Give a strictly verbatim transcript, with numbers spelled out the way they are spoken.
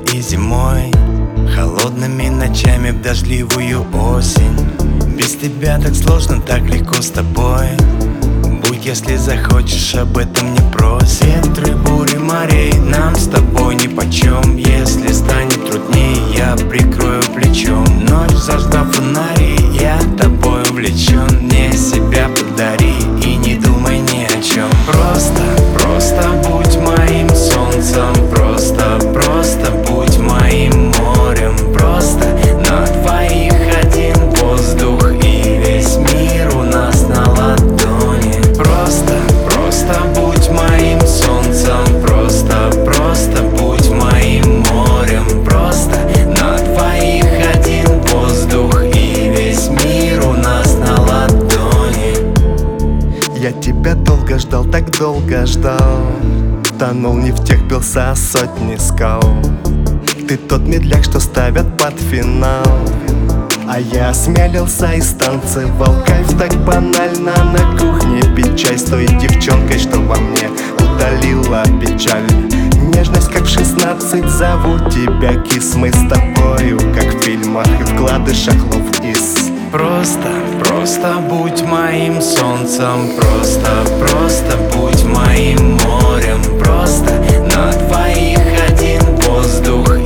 и зимой, холодными ночами в дождливую осень. Без тебя так сложно, так легко с тобой. Будь, если захочешь, об этом не прось. Ветры, бури, морей нам с тобой нипочем. Если станет трудней, я прикрою плечом. Ночь зажгла фонари, я тобой увлечен. Мне себя подари и не думай ни о чем. Просто, просто будь моим солнцем. Просто, просто будь моим морем. Просто на двоих один воздух и весь мир у нас на ладони. Просто, просто будь моим солнцем. Просто, просто будь моим морем. Просто на двоих один воздух и весь мир у нас на ладони. Я тебя долго ждал, так долго ждал. Тонул не в тех, бился о сотни скал. Ты тот медляк, что ставят под финал. А я осмелился и станцевал. Кайф так банально на кухне пить чай с той девчонкой, что во мне удалила печаль. Нежность, как в шестнадцать, зову тебя кис. Мы с тобою, как в фильмах и вкладышах лов из. Просто, просто будь моим солнцем. Просто, просто будь моим морем. Просто на двоих один воздух